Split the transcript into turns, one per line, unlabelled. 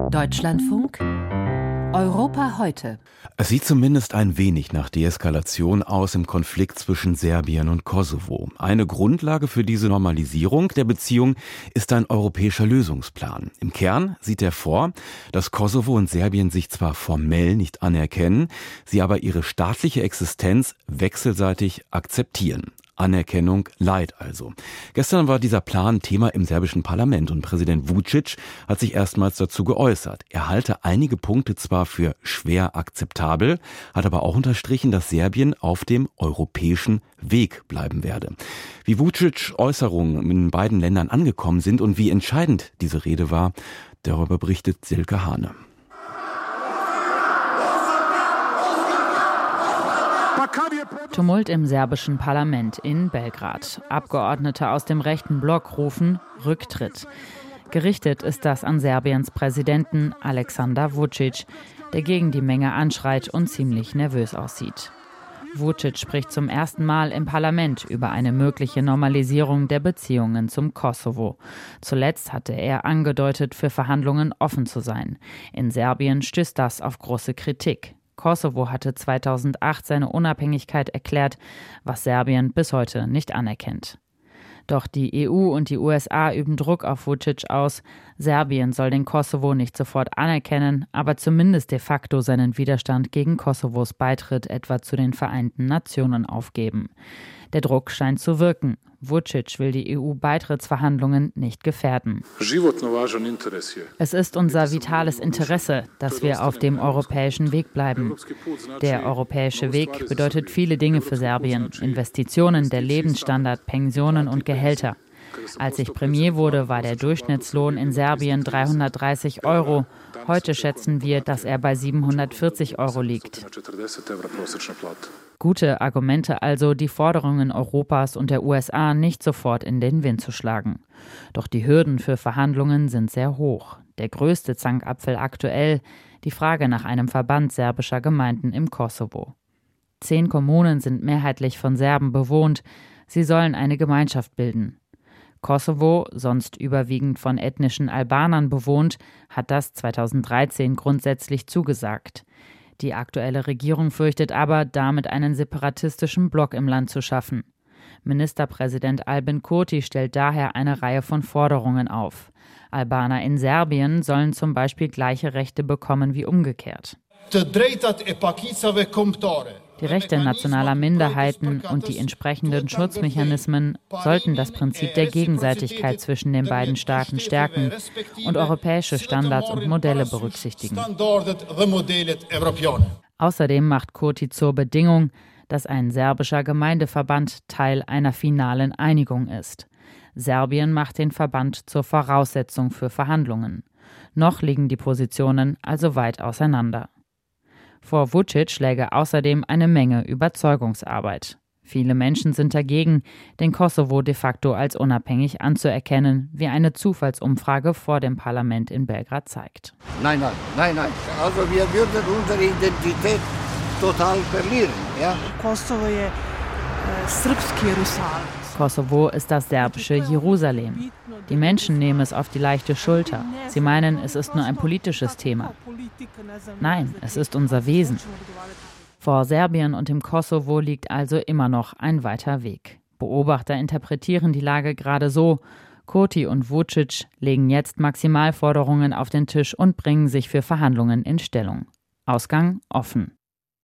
Deutschlandfunk Europa heute.
Es sieht zumindest ein wenig nach Deeskalation aus im Konflikt zwischen Serbien und Kosovo. Eine Grundlage für diese Normalisierung der Beziehung ist ein europäischer Lösungsplan. Im Kern sieht er vor, dass Kosovo und Serbien sich zwar formell nicht anerkennen, sie aber ihre staatliche Existenz wechselseitig akzeptieren. Anerkennung Light also. Gestern war dieser Plan Thema im serbischen Parlament und Präsident Vučić hat sich erstmals dazu geäußert. Er halte einige Punkte zwar für schwer akzeptabel, hat aber auch unterstrichen, dass Serbien auf dem europäischen Weg bleiben werde. Wie Vučić Äußerungen in beiden Ländern angekommen sind und wie entscheidend diese Rede war, darüber berichtet Silke Hane.
Tumult im serbischen Parlament in Belgrad. Abgeordnete aus dem rechten Block rufen Rücktritt. Gerichtet ist das an Serbiens Präsidenten Aleksandar Vučić, der gegen die Menge anschreit und ziemlich nervös aussieht. Vučić spricht zum ersten Mal im Parlament über eine mögliche Normalisierung der Beziehungen zum Kosovo. Zuletzt hatte er angedeutet, für Verhandlungen offen zu sein. In Serbien stößt das auf große Kritik. Kosovo hatte 2008 seine Unabhängigkeit erklärt, was Serbien bis heute nicht anerkennt. Doch die EU und die USA üben Druck auf Vučić aus. Serbien soll den Kosovo nicht sofort anerkennen, aber zumindest de facto seinen Widerstand gegen Kosovos Beitritt etwa zu den Vereinten Nationen aufgeben. Der Druck scheint zu wirken. Vučić will die EU-Beitrittsverhandlungen nicht gefährden. Es ist unser vitales Interesse, dass wir auf dem europäischen Weg bleiben. Der europäische Weg bedeutet viele Dinge für Serbien. Investitionen, der Lebensstandard, Pensionen und Gehälter. Als ich Premier wurde, war der Durchschnittslohn in Serbien 330 €. Heute schätzen wir, dass er bei 740 € liegt. Gute Argumente also, die Forderungen Europas und der USA nicht sofort in den Wind zu schlagen. Doch die Hürden für Verhandlungen sind sehr hoch. Der größte Zankapfel aktuell, die Frage nach einem Verband serbischer Gemeinden im Kosovo. 10 Kommunen sind mehrheitlich von Serben bewohnt. Sie sollen eine Gemeinschaft bilden. Kosovo, sonst überwiegend von ethnischen Albanern bewohnt, hat das 2013 grundsätzlich zugesagt. Die aktuelle Regierung fürchtet aber, damit einen separatistischen Block im Land zu schaffen. Ministerpräsident Albin Kurti stellt daher eine Reihe von Forderungen auf. Albaner in Serbien sollen zum Beispiel gleiche Rechte bekommen wie umgekehrt. Die Rechte nationaler Minderheiten und die entsprechenden Schutzmechanismen sollten das Prinzip der Gegenseitigkeit zwischen den beiden Staaten stärken und europäische Standards und Modelle berücksichtigen. Außerdem macht Kurti zur Bedingung, dass ein serbischer Gemeindeverband Teil einer finalen Einigung ist. Serbien macht den Verband zur Voraussetzung für Verhandlungen. Noch liegen die Positionen also weit auseinander. Vor Vučić läge außerdem eine Menge Überzeugungsarbeit. Viele Menschen sind dagegen, den Kosovo de facto als unabhängig anzuerkennen, wie eine Zufallsumfrage vor dem Parlament in Belgrad zeigt.
Nein. Also wir würden unsere Identität total verlieren. Ja?
Kosovo ist das serbische Jerusalem. Die Menschen nehmen es auf die leichte Schulter. Sie meinen, es ist nur ein politisches Thema. Nein, es ist unser Wesen. Vor Serbien und dem Kosovo liegt also immer noch ein weiter Weg. Beobachter interpretieren die Lage gerade so: Kurti und Vučić legen jetzt Maximalforderungen auf den Tisch und bringen sich für Verhandlungen in Stellung. Ausgang offen.